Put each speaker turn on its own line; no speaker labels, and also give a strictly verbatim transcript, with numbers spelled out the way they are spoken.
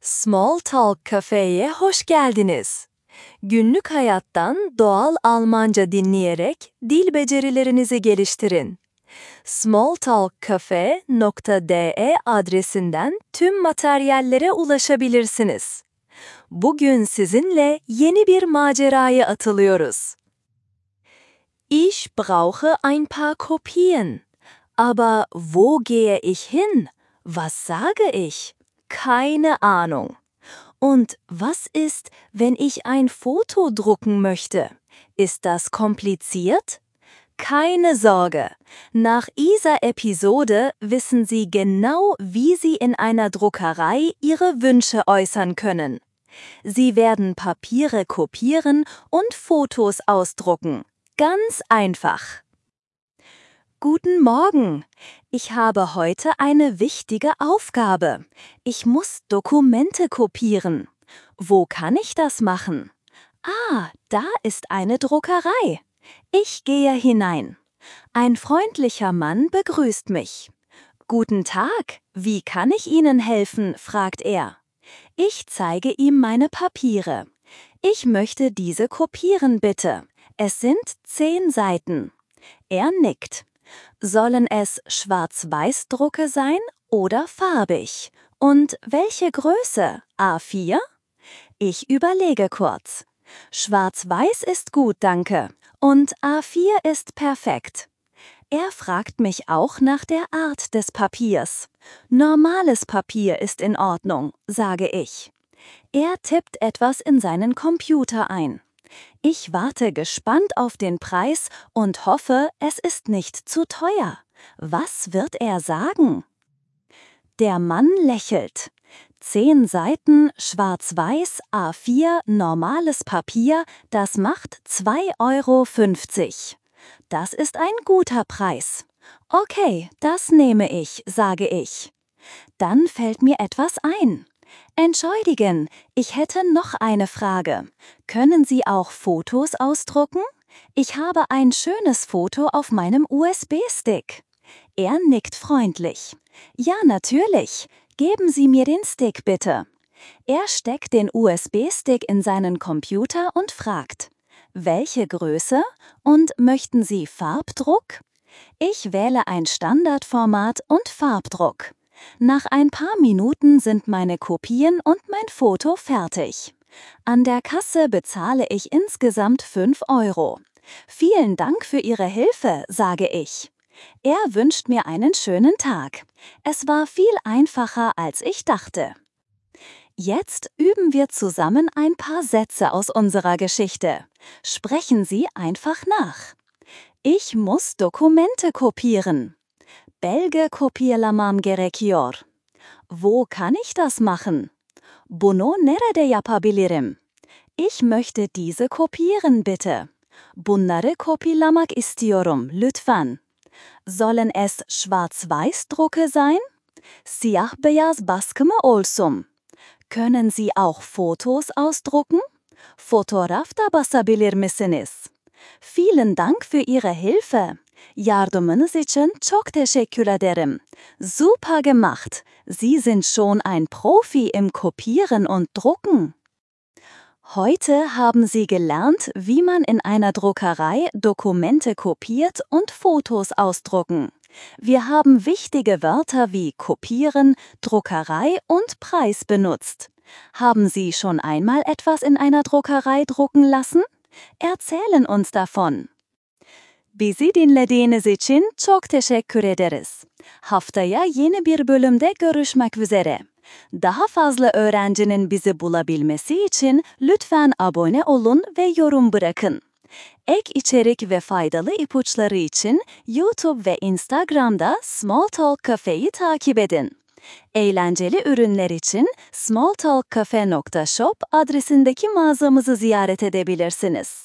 Small Talk Cafe'ye hoş geldiniz. Günlük hayattan doğal Almanca dinleyerek dil becerilerinizi geliştirin. smalltalkcafe nokta de adresinden tüm materyallere ulaşabilirsiniz. Bugün sizinle yeni bir maceraya atılıyoruz. Ich brauche ein paar Kopien. Aber wo gehe ich hin? Was sage ich? Keine Ahnung. Und was ist, wenn ich ein Foto drucken möchte? Ist das kompliziert? Keine Sorge. Nach dieser Episode wissen Sie genau, wie Sie in einer Druckerei Ihre Wünsche äußern können. Sie werden Papiere kopieren und Fotos ausdrucken. Ganz einfach. Guten Morgen. Ich habe heute eine wichtige Aufgabe. Ich muss Dokumente kopieren. Wo kann ich das machen? Ah, da ist eine Druckerei. Ich gehe hinein. Ein freundlicher Mann begrüßt mich. Guten Tag, wie kann ich Ihnen helfen? Fragt er. Ich zeige ihm meine Papiere. Ich möchte diese kopieren, bitte. Es sind zehn Seiten. Er nickt. Sollen es Schwarz-Weiß-Drucke sein oder farbig? Und welche Größe? A vier? Ich überlege kurz. Schwarz-Weiß ist gut, danke. Und A vier ist perfekt. Er fragt mich auch nach der Art des Papiers. Normales Papier ist in Ordnung, sage ich. Er tippt etwas in seinen Computer ein. Ich warte gespannt auf den Preis und hoffe, es ist nicht zu teuer. Was wird er sagen? Der Mann lächelt. Zehn Seiten, schwarz-weiß, A vier, normales Papier, das macht zwei Euro fünfzig. Das ist ein guter Preis. Okay, das nehme ich, sage ich. Dann fällt mir etwas ein. Entschuldigen, ich hätte noch eine Frage. Können Sie auch Fotos ausdrucken? Ich habe ein schönes Foto auf meinem U S B-Stick. Er nickt freundlich. Ja, natürlich. Geben Sie mir den Stick bitte. Er steckt den U S B-Stick in seinen Computer und fragt: Welche Größe? Und möchten Sie Farbdruck? Ich wähle ein Standardformat und Farbdruck. Nach ein paar Minuten sind meine Kopien und mein Foto fertig. An der Kasse bezahle ich insgesamt fünf Euro. Vielen Dank für Ihre Hilfe, sage ich. Er wünscht mir einen schönen Tag. Es war viel einfacher, als ich dachte. Jetzt üben wir zusammen ein paar Sätze aus unserer Geschichte. Sprechen Sie einfach nach. Ich muss Dokumente kopieren. Belge kopyalamam gerekiyor. Wo kann ich das machen? Bunu nerede yapabilirim? Ich möchte diese kopieren, bitte. Bunları kopyalamak istiyorum, lütfen. Sollen es Schwarz-Weiß-Drucke sein? Siyah-beyaz baskı mı olsun? Können Sie auch Fotos ausdrucken? Fotoğraf da basabilir misiniz? Vielen Dank für Ihre Hilfe. Yardımınız için çok teşekkür ederim. Super gemacht. Sie sind schon ein Profi im Kopieren und Drucken. Heute haben Sie gelernt, wie man in einer Druckerei Dokumente kopiert und Fotos ausdrucken. Wir haben wichtige Wörter wie kopieren, Druckerei und Preis benutzt. Haben Sie schon einmal etwas in einer Druckerei drucken lassen? Erzählen uns davon. Bizi dinlediğiniz için çok teşekkür ederiz. Haftaya yeni bir bölümde görüşmek üzere. Daha fazla öğrencinin bizi bulabilmesi için lütfen abone olun ve yorum bırakın. Ek içerik ve faydalı ipuçları için YouTube ve Instagram'da Smalltalk Cafe'yi takip edin. Eğlenceli ürünler için smalltalkcafe nokta shop adresindeki mağazamızı ziyaret edebilirsiniz.